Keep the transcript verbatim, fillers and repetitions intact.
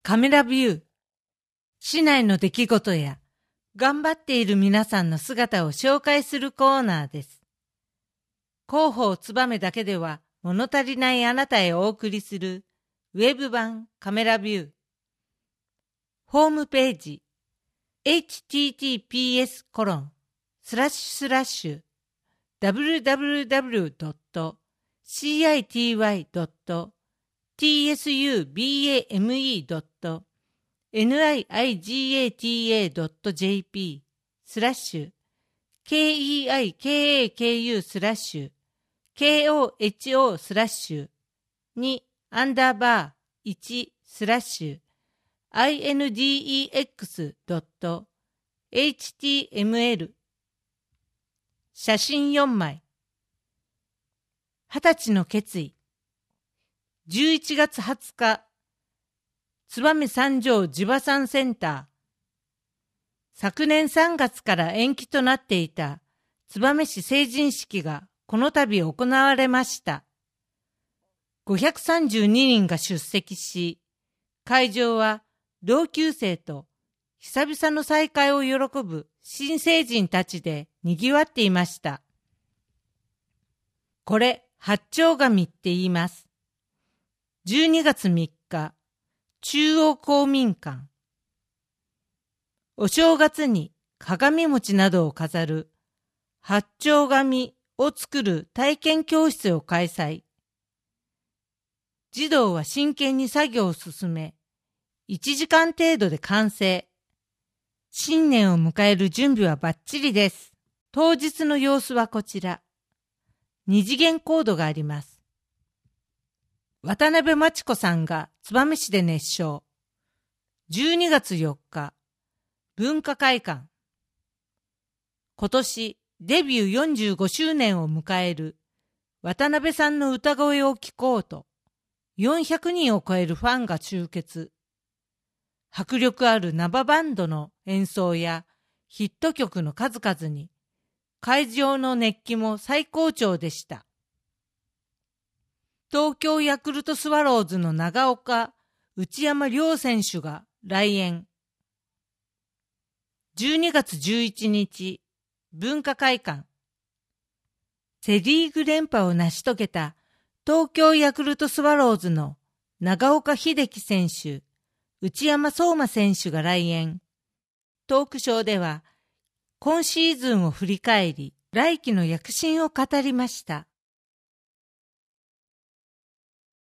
カメラビュー。市内の出来事や頑張っている皆さんの姿を紹介するコーナーです。広報つばめだけでは物足りないあなたへお送りするウェブ版カメラビュー。ホームページ エイチティーティーピーエスコロンスラッシュスラッシュダブリューダブリューダブリュードットシーアイティーワイドットティーエスユービーエーエムイードットニイガタドットジェーピースラッシュ ケーイーアイケーエーケーユー スラッシュ ケーオーエイチオー スラッシュにアンダーバーいちスラッシュ アイエヌディーイーエックスドットエイチティーエムエル 写真よんまい。はたちの決意。じゅういちがつはつか、燕三条地場産センター。昨年さんがつから延期となっていた燕市成人式がこの度行われました。ごひゃくさんじゅうににんが出席し、会場は同級生と久々の再会を喜ぶ新成人たちで賑わっていました。これ、八丁紙って言います。じゅうにがつみっか、中央公民館。お正月に鏡餅などを飾る八丁紙を作る体験教室を開催。児童は真剣に作業を進め、いちじかん程度で完成。新年を迎える準備はバッチリです。当日の様子はこちら。二次元コードがあります。渡辺真知子さんが燕市で熱唱。じゅうにがつよっか、文化会館。今年デビューよんじゅうごしゅうねんを迎える渡辺さんの歌声を聴こうと、よんひゃくにんを超えるファンが集結。迫力ある生バンドの演奏やヒット曲の数々に、会場の熱気も最高潮でした。東京ヤクルトスワローズの長岡内山亮選手が来園。じゅうにがつじゅういちにち、文化会館。セリーグ連覇を成し遂げた東京ヤクルトスワローズの長岡秀樹選手、内山壮真選手が来園。トークショーでは、今シーズンを振り返り、来季の躍進を語りました。